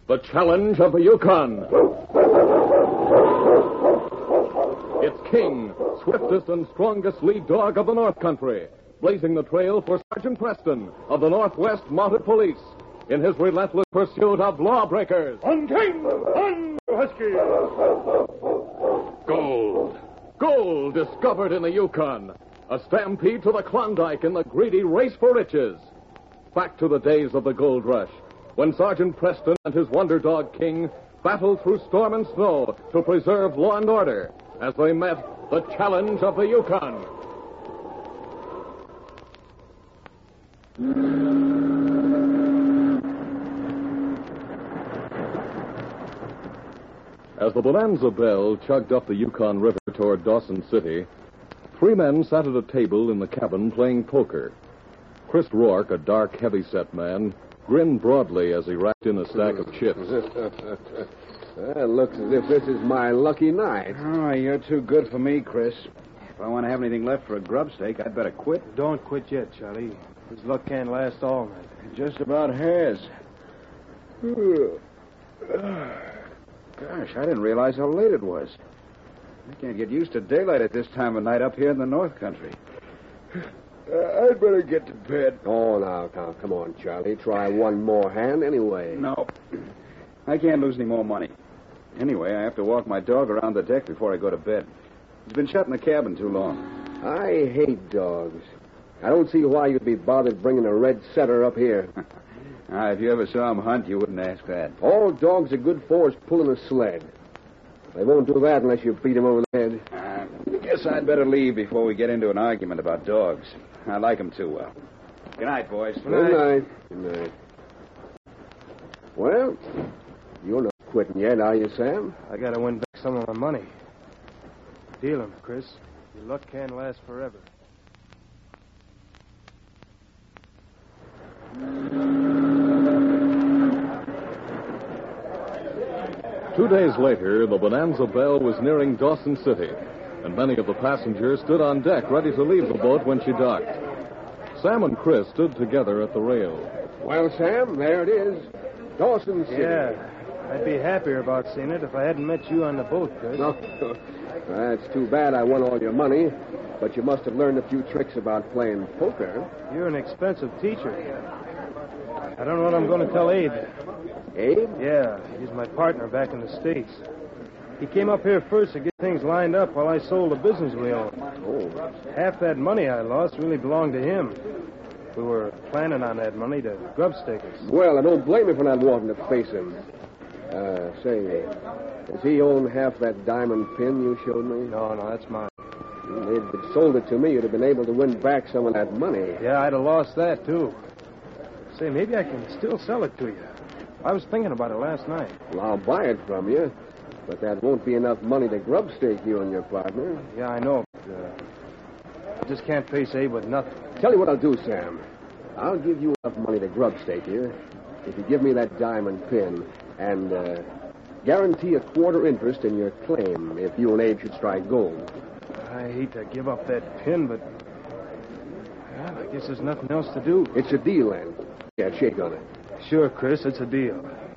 The challenge of the Yukon. It's King, swiftest and strongest lead dog of the North Country, blazing the trail for Sergeant Preston of the Northwest Mounted Police in his relentless pursuit of lawbreakers. On King! On, Husky! Gold. Gold discovered in the Yukon. A stampede to the Klondike in the greedy race for riches. Back to the days of the gold rush, when Sergeant Preston and his wonder dog King battled through storm and snow to preserve law and order as they met the challenge of the Yukon. As the Bonanza Belle chugged up the Yukon River toward Dawson City, 3 men sat at a table in the cabin playing poker. Chris Rourke, a dark, heavy-set man, grinned broadly as he racked in a stack of chips. It looks as if this is my lucky night. Oh, you're too good for me, Chris. If I want to have anything left for a grub stake, I'd better quit. Don't quit yet, Charlie. His luck can't last all night. It just about has. Gosh, I didn't realize how late it was. I can't get used to daylight at this time of night up here in the North Country. I'd better get to bed. Oh, now, come on, Charlie. Try one more hand anyway. No. I can't lose any more money. Anyway, I have to walk my dog around the deck before I go to bed. He's been shut in the cabin too long. I hate dogs. I don't see why you'd be bothered bringing a red setter up here. If you ever saw him hunt, you wouldn't ask that. All dogs are good for is pulling a sled. They won't do that unless you beat them over the head. I guess I'd better leave before we get into an argument about dogs. I like them too well. Good night, boys. Good night. Good night. Well, you're not quitting yet, are you, Sam? I gotta win back some of my money. Deal him, Chris. Your luck can't last forever. 2 days later, the Bonanza Belle was nearing Dawson City, and many of the passengers stood on deck ready to leave the boat when she docked. Sam and Chris stood together at the rail. Well, Sam, there it is. Dawson City. Yeah, I'd be happier about seeing it if I hadn't met you on the boat, Chris. No, that's too bad I won all your money, but you must have learned a few tricks about playing poker. You're an expensive teacher. I don't know what I'm going to tell Abe. Abe? Yeah, he's my partner back in the States. He came up here first to get things lined up while I sold the business we own. Oh. Half that money I lost really belonged to him. We were planning on that money to grub stake us. Well, I don't blame you for not wanting to face him. Say, does he own half that diamond pin you showed me? No, that's mine. If you'd sold it to me, you'd have been able to win back some of that money. Yeah, I'd have lost that, too. Say, maybe I can still sell it to you. I was thinking about it last night. Well, I'll buy it from you, but that won't be enough money to grub stake you and your partner. Yeah, I know, but I just can't face Abe with nothing. Tell you what I'll do, Sam. I'll give you enough money to grub stake you if you give me that diamond pin and guarantee a quarter interest in your claim if you and Abe should strike gold. I hate to give up that pin, but well, I guess there's nothing else to do. It's a deal, then. Yeah, shake on it. Sure, Chris, it's a deal.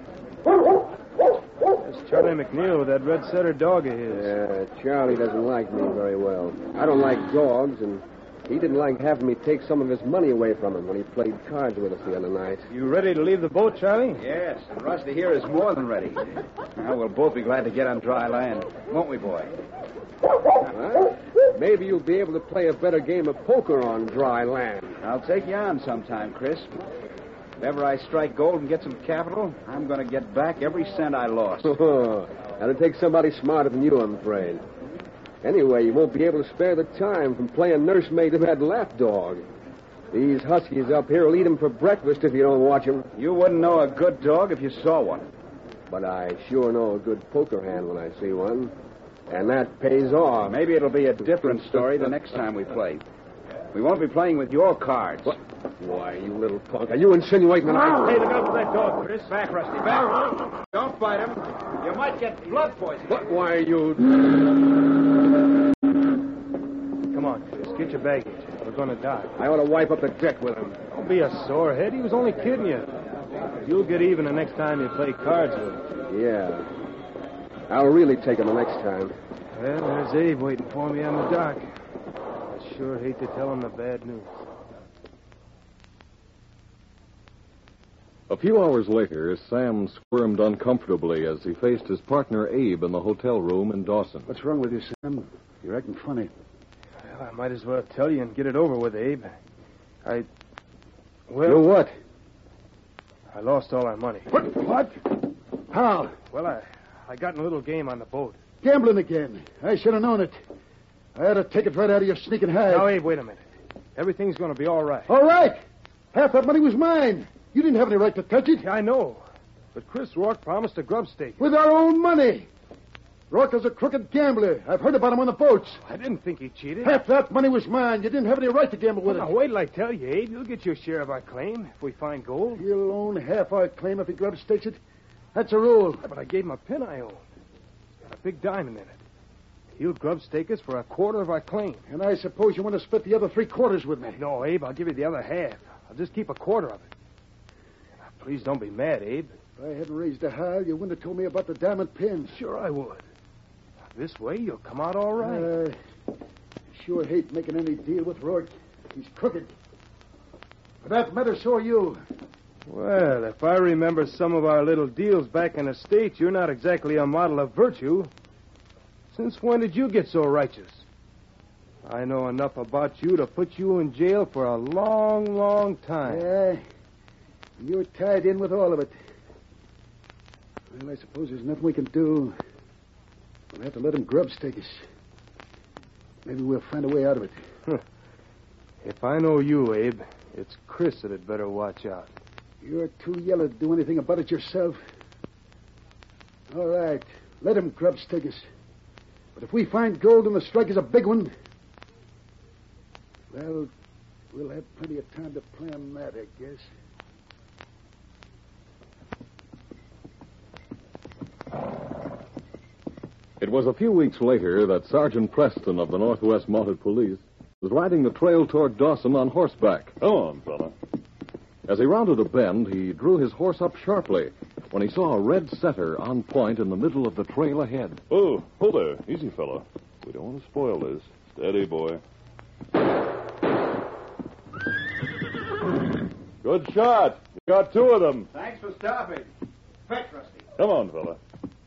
There's Charlie McNeil with that red setter dog of his. Yeah, Charlie doesn't like me very well. I don't like dogs, and he didn't like having me take some of his money away from him when he played cards with us the other night. You ready to leave the boat, Charlie? Yes, and Rusty here is more than ready. Well, we'll both be glad to get on dry land, won't we, boy? Huh? Maybe you'll be able to play a better game of poker on dry land. I'll take you on sometime, Chris. If ever I strike gold and get some capital, I'm going to get back every cent I lost. That'll take somebody smarter than you, I'm afraid. Anyway, you won't be able to spare the time from playing nursemaid to that lapdog. These huskies up here will eat him for breakfast if you don't watch them. You wouldn't know a good dog if you saw one. But I sure know a good poker hand when I see one. And that pays off. Maybe it'll be a different story the next time we play. We won't be playing with your cards. What? Why, you little punk. Are you insinuating that I... Hey, look out for that dog, Chris. Back, Rusty, back. Don't fight him. You might get blood poisoning. What? Why are you... Come on, Chris. Get your baggage. We're going to die. I ought to wipe up the deck with him. Don't be a sorehead. He was only kidding you. You'll get even the next time you play cards with him. Yeah. I'll really take him the next time. Well, there's Abe waiting for me on the dock. I sure hate to tell him the bad news. A few hours later, Sam squirmed uncomfortably as he faced his partner Abe in the hotel room in Dawson. What's wrong with you, Sam? You're acting funny. Well, I might as well tell you and get it over with, Abe. You what? I lost all our money. What? How? Well, I got in a little game on the boat. Gambling again. I should have known it. I had to take it right out of your sneaking hide. Now, Abe, wait a minute. Everything's going to be all right. All right. Half that money was mine. You didn't have any right to touch it. Yeah, I know. But Chris Rourke promised a grub stake. With our own money. Rourke is a crooked gambler. I've heard about him on the boats. I didn't think he cheated. Half that money was mine. You didn't have any right to gamble with Now, it. wait till I tell you, Abe. You'll get your share of our claim if we find gold. He'll own half our claim if he grub stakes it. That's a rule. Yeah, but I gave him a pin I owned. Got a big diamond in it. He'll grub stake us for a quarter of our claim. And I suppose you want to split the other 3/4 with me. No, Abe, I'll give you the other half. I'll just keep a quarter of it. Now, please don't be mad, Abe. If I hadn't raised a howl, you wouldn't have told me about the diamond pins. Sure I would. This way, you'll come out all right. I sure hate making any deal with Rourke. He's crooked. For that matter, so are you. Well, if I remember some of our little deals back in the States, you're not exactly a model of virtue. Since when did you get so righteous? I know enough about you to put you in jail for a long, long time. Yeah, you're tied in with all of it. Well, I suppose there's nothing we can do. We'll have to let him grub stake us. Maybe we'll find a way out of it. If I know you, Abe, it's Chris that had better watch out. You're too yellow to do anything about it yourself. All right, let him grub stake us. But if we find gold and the strike is a big one, well, we'll have plenty of time to plan that, I guess. It was a few weeks later that Sergeant Preston of the Northwest Mounted Police was riding the trail toward Dawson on horseback. Come on, fella. As he rounded a bend, he drew his horse up sharply when he saw a red setter on point in the middle of the trail ahead. Oh, hold there. Easy, fella. We don't want to spoil this. Steady, boy. Good shot. You got two of them. Thanks for stopping. Fetch, Rusty. Come on, fella.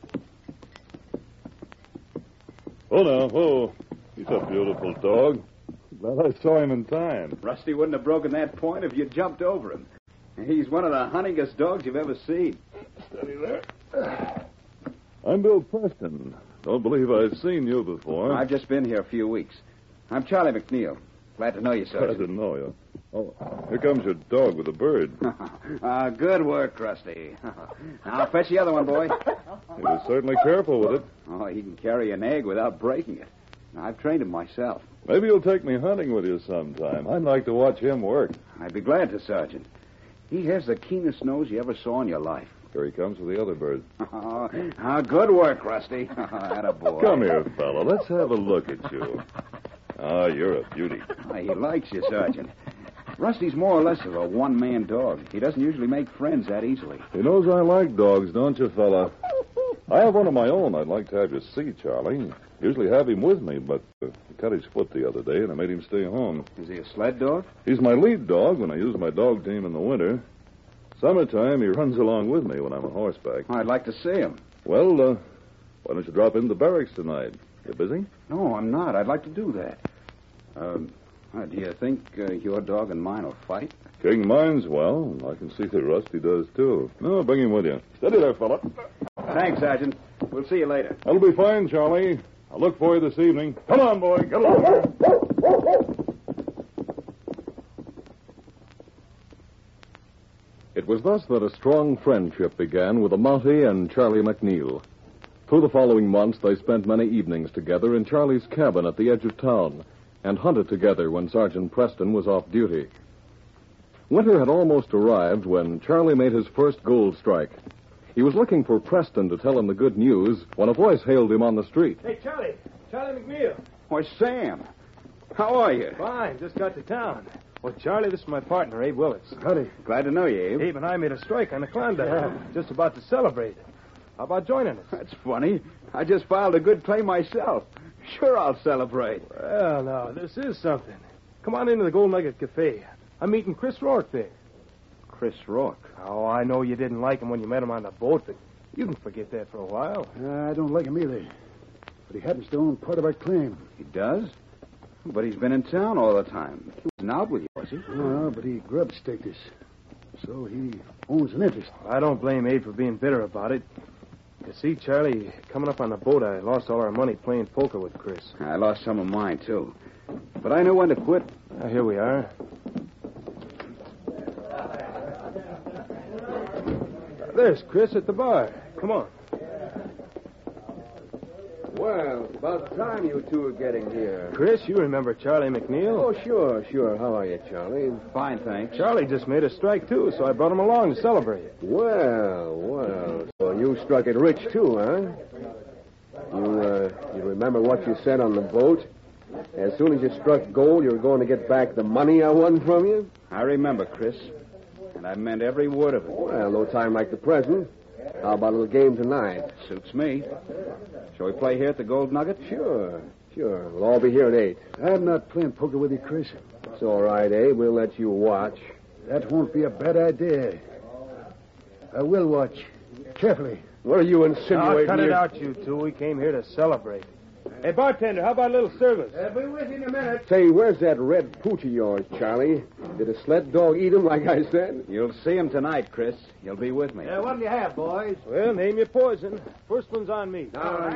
Oh, now. Oh, he's a beautiful dog. Glad I saw him in time. Rusty wouldn't have broken that point if you jumped over him. He's one of the hunningest dogs you've ever seen. Steady there. I'm Bill Preston. Don't believe I've seen you before. I've just been here a few weeks. I'm Charlie McNeil. Glad to know you, Glad to Sergeant. know you. Oh, here comes your dog with a bird. Good work, Rusty. I'll fetch the other one, boy. He was certainly careful with it. Oh, he can carry an egg without breaking it. I've trained him myself. Maybe you'll take me hunting with you sometime. I'd like to watch him work. I'd be glad to, Sergeant. He has the keenest nose you ever saw in your life. Here he comes with the other bird. Good work, Rusty. Attaboy. Come here, fella. Let's have a look at you. Ah, you're a beauty. He likes you, Sergeant. Rusty's more or less of a one-man dog. He doesn't usually make friends that easily. He knows I like dogs, don't you, fella? I have one of my own I'd like to have you see, Charlie. Usually have him with me, but he cut his foot the other day, and I made him stay home. Is he a sled dog? He's my lead dog when I use my dog team in the winter. Summertime, he runs along with me when I'm on horseback. I'd like to see him. Well, why don't you drop in the barracks tonight? You busy? No, I'm not. I'd like to do that. Do you think your dog and mine will fight? King mine's well. I can see that Rusty does, too. No, bring him with you. Steady there, fella. Thanks, Sergeant. We'll see you later. That'll be fine, Charlie. I'll look for you this evening. Come on, boy. Get along. It was thus that a strong friendship began with the Mountie and Charlie McNeil. Through the following months, they spent many evenings together in Charlie's cabin at the edge of town and hunted together when Sergeant Preston was off duty. Winter had almost arrived when Charlie made his first gold strike. He was looking for Preston to tell him the good news when a voice hailed him on the street. Hey, Charlie. Charlie McNeil. Why, Sam. How are you? Fine. Just got to town. Well, Charlie, this is my partner, Abe Willits. Howdy. Glad to know you, Abe. Abe and I made a strike on the Klondike. Just about to celebrate. How about joining us? That's funny. I just filed a good claim myself. Sure, I'll celebrate. Well, now, this is something. Come on into the Gold Nugget Cafe. I'm meeting Chris Rourke there. Chris Rourke. Oh, I know you didn't like him when you met him on the boat, but you can forget that for a while. I don't like him either. But he happens to own part of our claim. He does? But he's been in town all the time. He wasn't out with you, was he? No, but he grub staked us. So he owns an interest. I don't blame Abe for being bitter about it. You see, Charlie, coming up on the boat, I lost all our money playing poker with Chris. I lost some of mine, too. But I knew when to quit. Here we are. There's Chris at the bar. Come on. Well, it's about time you two are getting here. Chris, you remember Charlie McNeil? Oh, sure. How are you, Charlie? Fine, thanks. Charlie just made a strike, too, so I brought him along to celebrate. Well. So you struck it rich, too, huh? You remember what you said on the boat? As soon as you struck gold, you were going to get back the money I won from you? I remember, Chris. And I meant every word of it. Well, no time like the present. How about a little game tonight? Suits me. Shall we play here at the Gold Nugget? Sure. We'll all be here at 8. I'm not playing poker with you, Chris. It's all right, Abe. We'll let you watch. That won't be a bad idea. I will watch. Carefully. What are you insinuating? Cut it out, you two. We came here to celebrate. Hey, bartender, how about a little service? Be with you in a minute. Say, where's that red pooch of yours, Charlie? Did a sled dog eat him like I said? You'll see him tonight, Chris. You'll be with me. What'll you have, boys? Well, name your poison. First one's on me.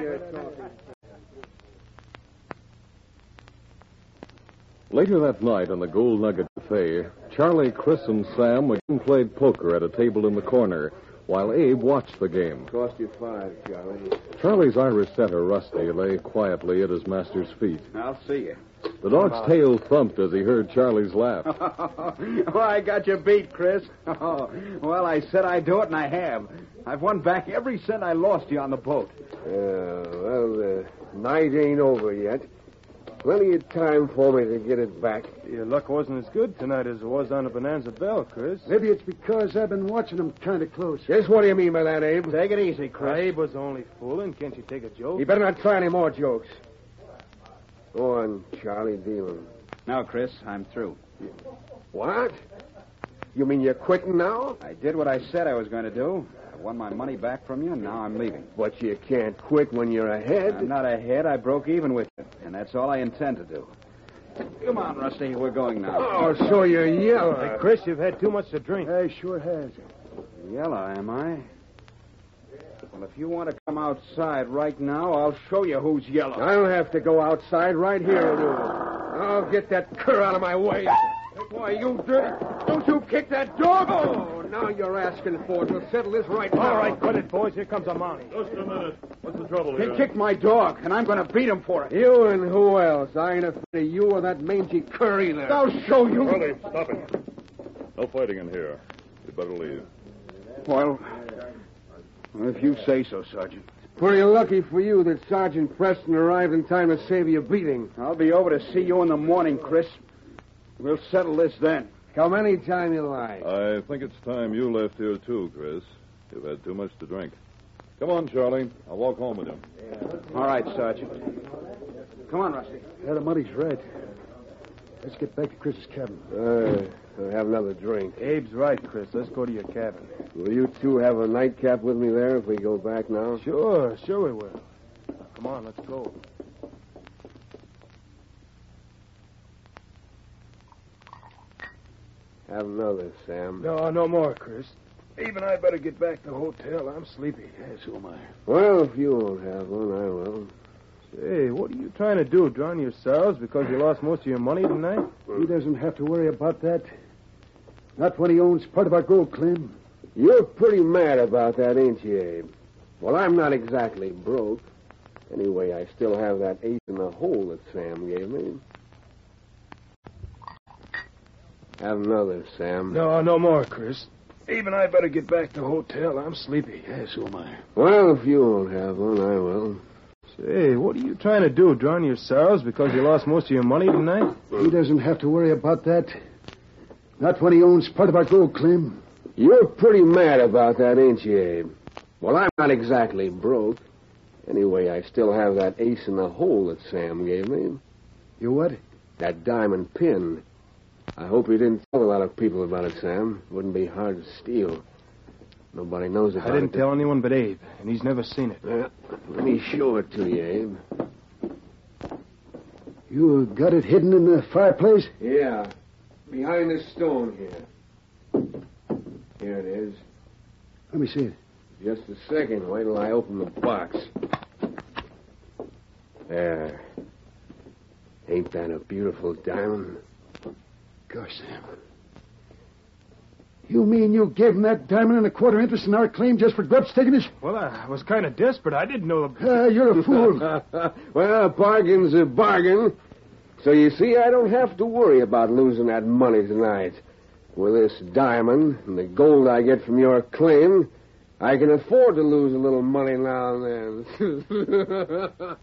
Later that night in the Gold Nugget Cafe, Charlie, Chris, and Sam again played poker at a table in the corner, while Abe watched the game. Cost you 5, Charlie. Charlie's Irish setter, Rusty, lay quietly at his master's feet. I'll see you. The dog's tail thumped as he heard Charlie's laugh. Well, I got you beat, Chris. Well, I said I'd do it, and I have. I've won back every cent I lost you on the boat. The night ain't over yet. Plenty of time for me to get it back. Your luck wasn't as good tonight as it was on the Bonanza Bell, Chris. Maybe it's because I've been watching them kind of close. Just what do you mean by that, Abe? Take it easy, Chris. Abe was only fooling. Can't you take a joke? You better not try any more jokes. Go on, Charlie, dealing. Now, Chris, I'm through. What? You mean you're quitting now? I did what I said I was going to do. I won my money back from you, and now I'm leaving. But you can't quit when you're ahead. I'm not ahead. I broke even with you, and that's all I intend to do. Come on, Rusty. We're going now. Oh, so you're yellow. Hey, Chris, you've had too much to drink. I sure has. Yellow, am I? Well, if you want to come outside right now, I'll show you who's yellow. I'll have to go outside right here, dude. I'll get that cur out of my way. Why, you dirty... Don't you kick that dog! Oh, now you're asking for it. We'll settle this right now. All right, quit it, boys. Here comes a mountie. Just a minute. What's the trouble He here? kicked my dog, and I'm going to beat him for it. You and who else? I ain't afraid of you or that mangy cur either. I'll show you. Charlie, stop it. No fighting in here. You better leave. Well, if you say so, Sergeant. Pretty lucky for you that Sergeant Preston arrived in time to save you a beating. I'll be over to see you in the morning, Chris. We'll settle this then. Come any time you like. I think it's time you left here, too, Chris. You've had too much to drink. Come on, Charlie. I'll walk home with you. All right, Sergeant. Come on, Rusty. The money's right. Let's get back to Chris's cabin. I'll have another drink. Abe's right, Chris. Let's go to your cabin. Will you two have a nightcap with me there if we go back now? Sure we will. Come on, let's go. Have another, Sam. No more, Chris. Abe and I better get back to the hotel. I'm sleepy. Yes, so am I. Well, if you won't have one, I will. Say, what are you trying to do? Drown yourselves because you lost most of your money tonight? He doesn't have to worry about that. Not when he owns part of our gold claim. You're pretty mad about that, ain't you, Abe? Well, I'm not exactly broke. Anyway, I still have that ace in the hole that Sam gave me. Have another, Sam. No more, Chris. Abe and I better get back to the hotel. I'm sleepy. Yes, so am I. Well, if you won't have one, I will. Say, what are you trying to do? Drown yourselves because you lost most of your money tonight? He doesn't have to worry about that. Not when he owns part of our gold claim. You're pretty mad about that, ain't you, Abe? Well, I'm not exactly broke. Anyway, I still have that ace in the hole that Sam gave me. You what? That diamond pin. I hope you didn't tell a lot of people about it, Sam. It wouldn't be hard to steal. Nobody knows about it. I didn't tell anyone but Abe, and he's never seen it. Let me show it to you, Abe. You got it hidden in the fireplace? Yeah, behind this stone here. Here it is. Let me see it. Just a second. Wait till I open the box. There. Ain't that a beautiful diamond? Gosh, Sam. You mean you gave him that diamond and a quarter interest in our claim just for grub stickiness? Well, I was kind of desperate. I didn't know the... You're a fool. Well, a bargain's a bargain. So you see, I don't have to worry about losing that money tonight. With this diamond and the gold I get from your claim, I can afford to lose a little money now and then.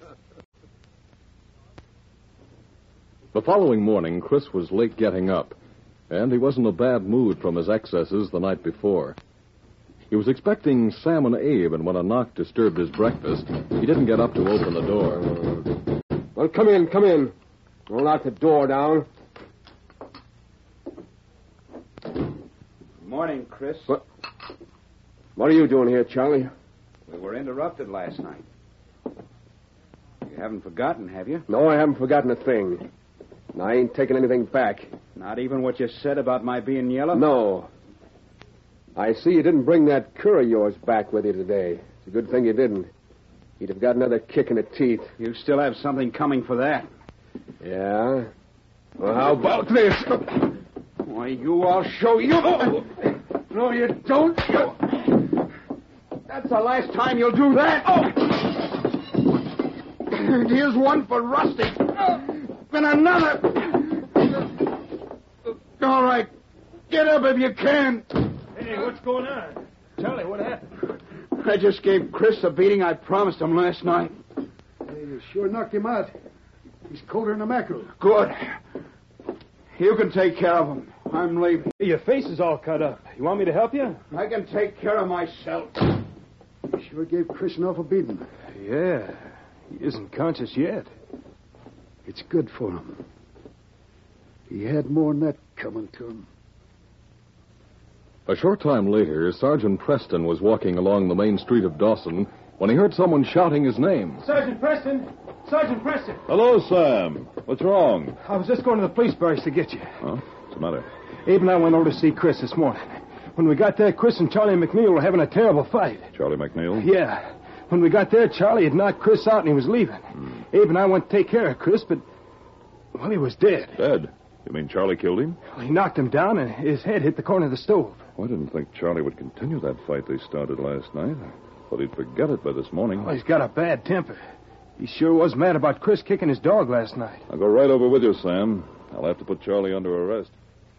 The following morning, Chris was late getting up, and he was in a bad mood from his excesses the night before. He was expecting Sam and Abe, and when a knock disturbed his breakfast, he didn't get up to open the door. Well, come in, come in. I'll knock the door down. Morning, Chris. What are you doing here, Charlie? We were interrupted last night. You haven't forgotten, have you? No, I haven't forgotten a thing. And I ain't taking anything back. Not even what you said about my being yellow? No. I see you didn't bring that cur of yours back with you today. It's a good thing you didn't. He'd have got another kick in the teeth. You still have something coming for that. Yeah? Well, how about this? Why, I'll show you. No, you don't. That's the last time you'll do that. Here's one for Rusty. Then another. All right. Get up if you can. Hey, what's going on? Charlie, what happened? I just gave Chris the beating I promised him last night. Hey, you sure knocked him out. He's colder than a mackerel. Good. You can take care of him. I'm leaving. Hey, your face is all cut up. You want me to help you? I can take care of myself. You sure gave Chris an awful beating. Yeah. He isn't conscious yet. It's good for him. He had more than that coming to him. A short time later, Sergeant Preston was walking along the main street of Dawson when he heard someone shouting his name. Sergeant Preston! Sergeant Preston! Hello, Sam. What's wrong? I was just going to the police barracks to get you. Huh? What's the matter? Abe and I went over to see Chris this morning. When we got there, Chris and Charlie McNeil were having a terrible fight. Charlie McNeil? Yeah. When we got there, Charlie had knocked Chris out and he was leaving. Abe and I went to take care of Chris, but, well, he was dead. Dead? You mean Charlie killed him? He knocked him down and his head hit the corner of the stove. Oh, I didn't think Charlie would continue that fight they started last night. I thought he'd forget it by this morning. Oh, he's got a bad temper. He sure was mad about Chris kicking his dog last night. I'll go right over with you, Sam. I'll have to put Charlie under arrest.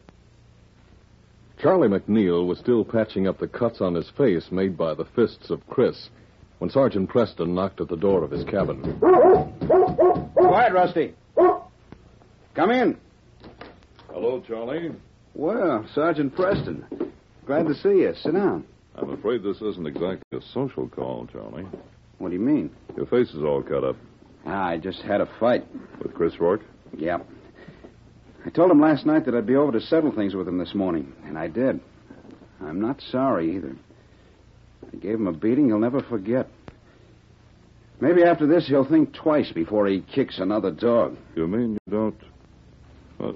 Charlie McNeil was still patching up the cuts on his face made by the fists of Chris when Sergeant Preston knocked at the door of his cabin. Quiet, Rusty. Come in. Hello, Charlie. Well, Sergeant Preston. Glad to see you. Sit down. I'm afraid this isn't exactly a social call, Charlie. What do you mean? Your face is all cut up. I just had a fight. With Chris Rourke? Yeah. I told him last night that I'd be over to settle things with him this morning, and I did. I'm not sorry either. I gave him a beating he'll never forget. Maybe after this he'll think twice before he kicks another dog. You mean you don't... Well,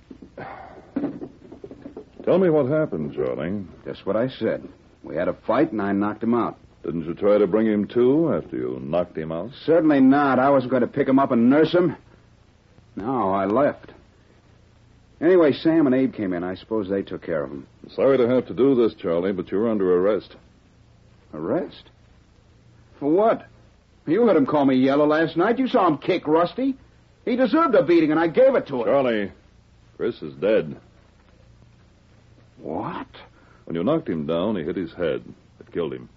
tell me what happened, Charlie. Just what I said. We had a fight, and I knocked him out. Didn't you try to bring him to after you knocked him out? Certainly not. I wasn't going to pick him up and nurse him. No, I left. Anyway, Sam and Abe came in. I suppose they took care of him. Sorry to have to do this, Charlie, but you're under arrest. Arrest? For what? You heard him call me yellow last night. You saw him kick Rusty. He deserved a beating, and I gave it to him. Charlie, Chris is dead. What? When you knocked him down, he hit his head. It killed him.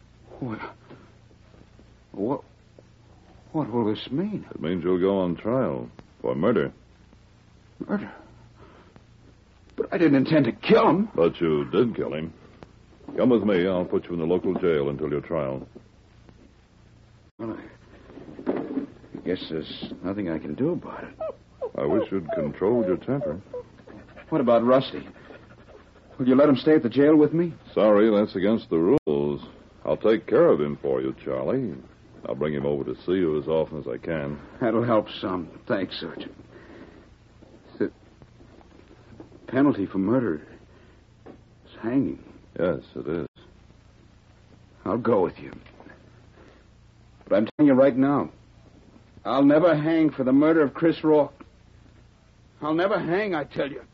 What will this mean? It means you'll go on trial for murder. Murder? But But I didn't intend to kill him. But you did kill him. Come with me. I'll put you in the local jail until your trial. Well, I guess there's nothing I can do about it. I wish you'd controlled your temper. What about Rusty? Will you let him stay at the jail with me? Sorry, that's against the rules. I'll take care of him for you, Charlie. I'll bring him over to see you as often as I can. That'll help some. Thanks, Sergeant. The penalty for murder is hanging. Yes, it is. I'll go with you. But I'm telling you right now, I'll never hang for the murder of Chris Rourke. I'll never hang, I tell you.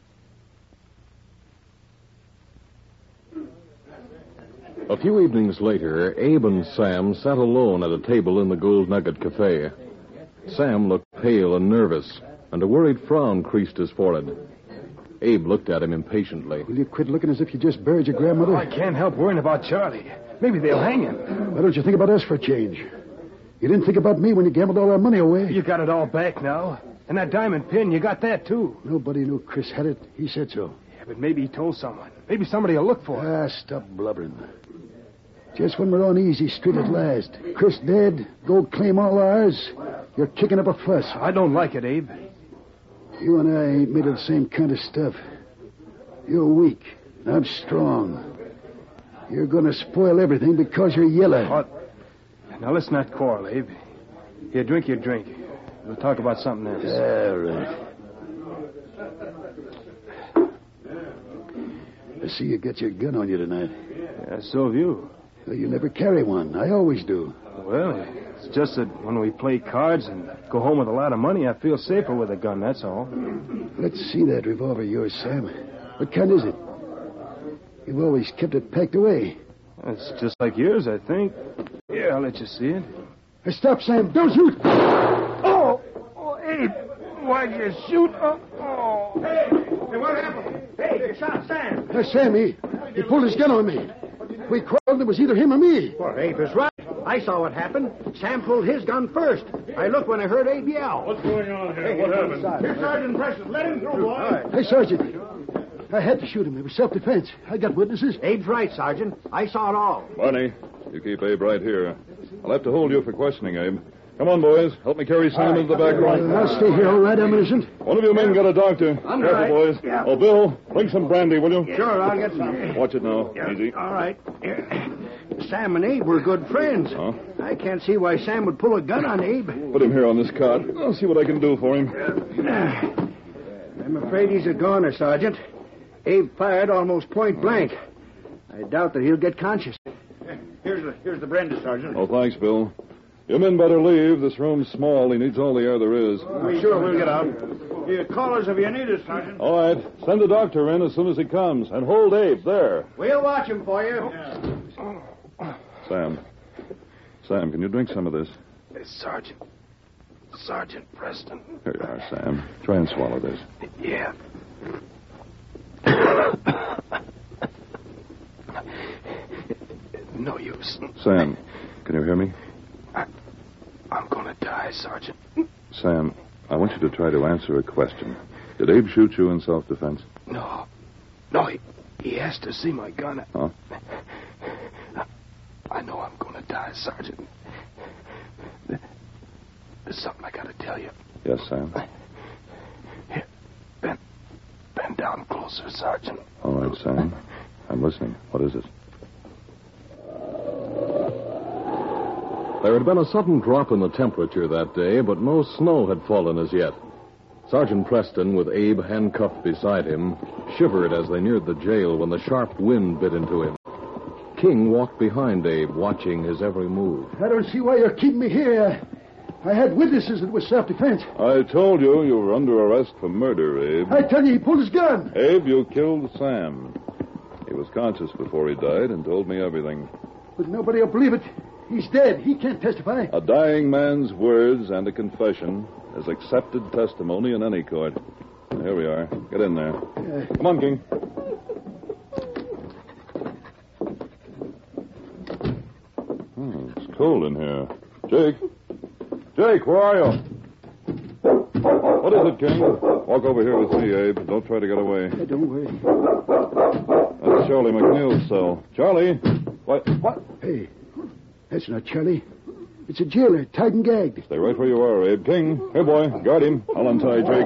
A few evenings later, Abe and Sam sat alone at a table in the Gold Nugget Cafe. Sam looked pale and nervous, and a worried frown creased his forehead. Abe looked at him impatiently. Will you quit looking as if you just buried your grandmother? I can't help worrying about Charlie. Maybe they'll hang him. Why don't you think about us for a change? You didn't think about me when you gambled all our money away. You got it all back now. And that diamond pin, you got that, too. Nobody knew Chris had it. He said so. Yeah, but maybe he told someone. Maybe somebody will look for it. Ah, stop blubbering. Just when we're on easy street at last. Chris dead, gold claim all ours. You're kicking up a fuss. I don't like it, Abe. You and I ain't made of the same kind of stuff. You're weak. I'm strong. You're going to spoil everything because you're yellow. What? Now, let's not quarrel, Abe. Here, drink your drink. We'll talk about something else. All right. I see you got your gun on you tonight. Yeah, so have you. Well, you never carry one. I always do. Well, it's just that when we play cards and go home with a lot of money, I feel safer with a gun, that's all. Let's see that revolver of yours, Sam. What kind is it? You've always kept it packed away. It's just like yours, I think. Here, I'll let you see it. Hey, stop, Sam. Don't shoot. Oh, Abe, why'd you shoot? Oh. Hey, what happened? Hey, you shot Sam. Sam, he pulled his gun on me. We quarreled. It was either him or me. Well, Abe is right. I saw what happened. Sam pulled his gun first. I looked when I heard Abe yell. What's going on here? What happened? Here's Sergeant Preston. Let him through, boy. Hey, Sergeant. I had to shoot him. It was self-defense. I got witnesses. Abe's right, Sergeant. I saw it all. Barney, you keep Abe right here. I'll have to hold you for questioning, Abe. Come on, boys. Help me carry Sam into the back room. I'll stay here, all right. I'm innocent. One of you men get a doctor. I'm Careful, right. boys. Yeah. Oh, Bill, bring some brandy, will you? Sure, I'll get some. Watch it now. Yeah. Easy. All right. Sam and Abe were good friends. Huh? I can't see why Sam would pull a gun on Abe. Put him here on this cot. I'll see what I can do for him. I'm afraid he's a goner, Sergeant. Abe fired almost point blank. I doubt that he'll get conscious. Here's the brandy, Sergeant. Oh, thanks, Bill. You men better leave. This room's small. He needs all the air there is. Sure, we'll get out. You call us if you need us, Sergeant. All right. Send the doctor in as soon as he comes. And hold Abe there. We'll watch him for you. Sam, can you drink some of this? Sergeant Preston. Here you are, Sam. Try and swallow this. Yeah. No use. Sam, can you hear me? I'm gonna die, Sergeant. Sam, I want you to try to answer a question. Did Abe shoot you in self-defense? No, he has to see my gun. Huh? I know I'm gonna die, Sergeant. There's something I gotta tell you. Yes, Sam. Here, bend down closer, Sergeant. All right, Sam. I'm listening. What is it? There had been a sudden drop in the temperature that day, but no snow had fallen as yet. Sergeant Preston, with Abe handcuffed beside him, shivered as they neared the jail when the sharp wind bit into him. King walked behind Abe, watching his every move. I don't see why you're keeping me here. I had witnesses that it was self-defense. I told you you were under arrest for murder, Abe. I tell you, he pulled his gun. Abe, you killed Sam. He was conscious before he died and told me everything. But nobody will believe it. He's dead. He can't testify. A dying man's words and a confession is accepted testimony in any court. Here we are. Get in there. Come on, King. Oh, it's cold in here. Jake, where are you? What is it, King? Walk over here with me, Abe. Don't try to get away. Don't worry. That's Charlie McNeil's cell. Charlie! What? Hey, that's not Charlie. It's a jailer, tied and gagged. Stay right where you are, Abe. King, here, boy. Guard him. I'll untie Jake.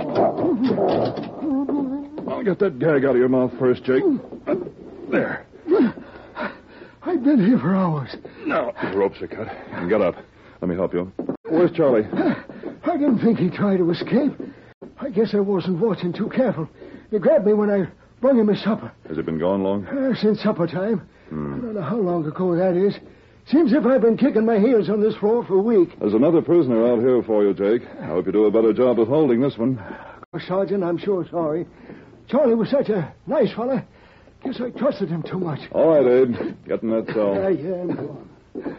I'll get that gag out of your mouth first, Jake. There. I've been here for hours. Now, the ropes are cut. Get up. Let me help you. Where's Charlie? I didn't think he tried to escape. I guess I wasn't watching too careful. He grabbed me when I brought him his supper. Has he been gone long? Since supper time. I don't know how long ago that is. Seems as if I've been kicking my heels on this floor for a week. There's another prisoner out here for you, Jake. I hope you do a better job of holding this one. Oh, Sergeant, I'm sure sorry. Charlie was such a nice fella. Guess I trusted him too much. All right, Abe. Get in that cell. Yeah, I'm going.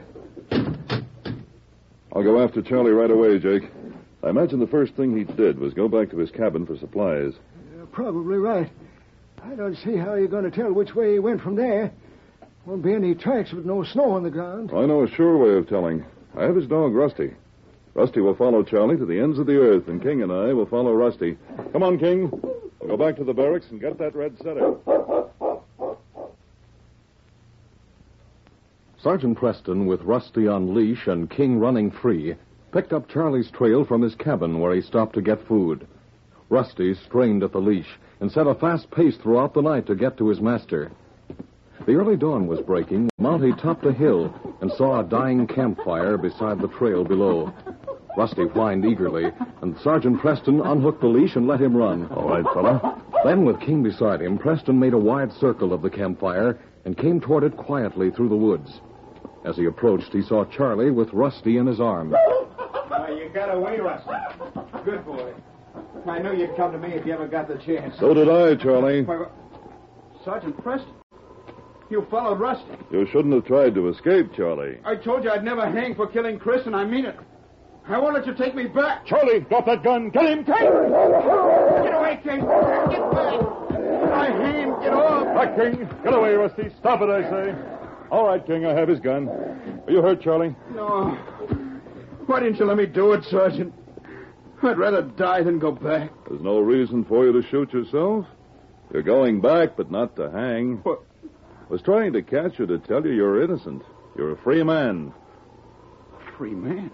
I'll go after Charlie right away, Jake. I imagine the first thing he did was go back to his cabin for supplies. You're probably right. I don't see how you're going to tell which way he went from there. Won't be any tracks with no snow on the ground. I know a sure way of telling. I have his dog, Rusty. Rusty will follow Charlie to the ends of the earth, and King and I will follow Rusty. Come on, King. We'll go back to the barracks and get that red setter. Sergeant Preston, with Rusty on leash and King running free, picked up Charlie's trail from his cabin where he stopped to get food. Rusty strained at the leash and set a fast pace throughout the night to get to his master. The early dawn was breaking. Monty topped a hill and saw a dying campfire beside the trail below. Rusty whined eagerly, and Sergeant Preston unhooked the leash and let him run. All right, fella. Then, with King beside him, Preston made a wide circle of the campfire and came toward it quietly through the woods. As he approached, he saw Charlie with Rusty in his arms. You got away, Rusty. Good boy. I knew you'd come to me if you ever got the chance. So did I, Charlie. Sergeant Preston, you followed Rusty. You shouldn't have tried to escape, Charlie. I told you I'd never hang for killing Chris, and I mean it. I won't let you take me back. Charlie, drop that gun. Get him, King! Get away, King. Get back. My hand, get off. Back, King. Get away, Rusty. Stop it, I say. All right, King, I have his gun. Are you hurt, Charlie? No. Why didn't you let me do it, Sergeant? I'd rather die than go back. There's no reason for you to shoot yourself. You're going back, but not to hang. What? I was trying to catch you to tell you you're innocent. You're a free man. Free man?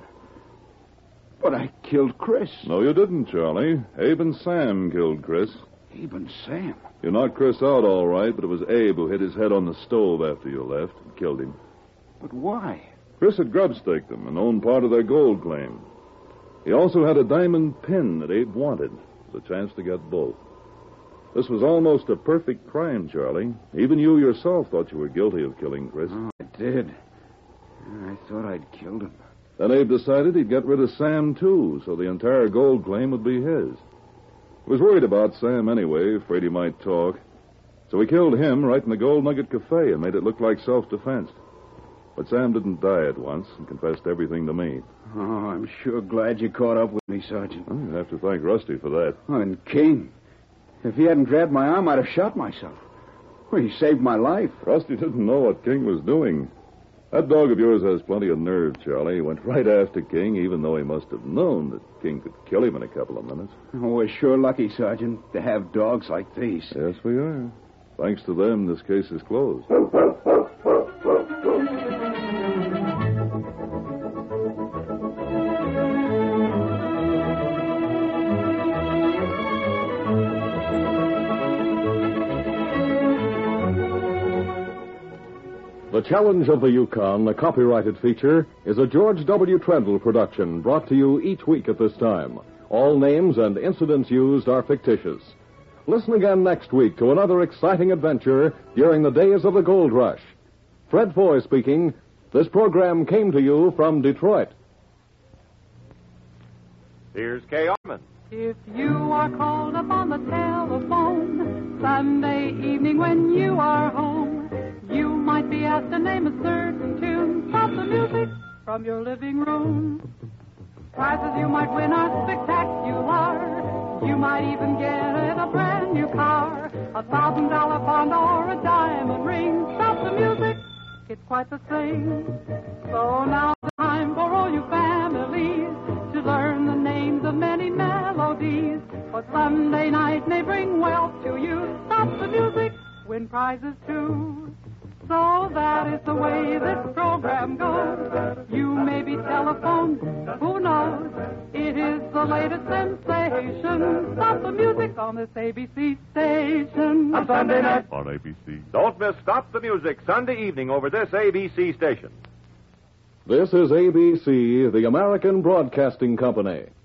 But I killed Chris. No, you didn't, Charlie. Abe and Sam killed Chris. Abe and Sam? You knocked Chris out all right, but it was Abe who hit his head on the stove after you left and killed him. But why? Chris had grub-staked them and owned part of their gold claim. He also had a diamond pin that Abe wanted, the chance to get both. This was almost a perfect crime, Charlie. Even you yourself thought you were guilty of killing Chris. Oh, I did. I thought I'd killed him. Then Abe decided he'd get rid of Sam, too, so the entire gold claim would be his. He was worried about Sam anyway, afraid he might talk. So he killed him right in the Gold Nugget Cafe and made it look like self-defense. But Sam didn't die at once and confessed everything to me. Oh, I'm sure glad you caught up with me, Sergeant. Well, you have to thank Rusty for that. Oh, and King. If he hadn't grabbed my arm, I'd have shot myself. Well, he saved my life. Rusty didn't know what King was doing. That dog of yours has plenty of nerve, Charlie. He went right after King, even though he must have known that King could kill him in a couple of minutes. Oh, we're sure lucky, Sergeant, to have dogs like these. Yes, we are. Thanks to them, this case is closed. The Challenge of the Yukon, a copyrighted feature, is a George W. Trendle production brought to you each week at this time. All names and incidents used are fictitious. Listen again next week to another exciting adventure during the days of the gold rush. Fred Foy speaking. This program came to you from Detroit. Here's Kay Arman. If you are called up on the telephone Sunday evening when you are home, you might be asked to name a certain tune. Stop the music from your living room. Prizes you might win are spectacular. You might even get a brand new car, $1,000 bond or a diamond ring. Stop the music, it's quite the same. So now's the time for all you families to learn the names of many melodies. But Sunday night may bring wealth to you. Stop the music, win prizes too. So that is the way this program goes. You may be telephoned, who knows? It is the latest sensation. Stop the music on this ABC station. On Sunday night on ABC. Don't miss Stop the Music Sunday evening over this ABC station. This is ABC, the American Broadcasting Company.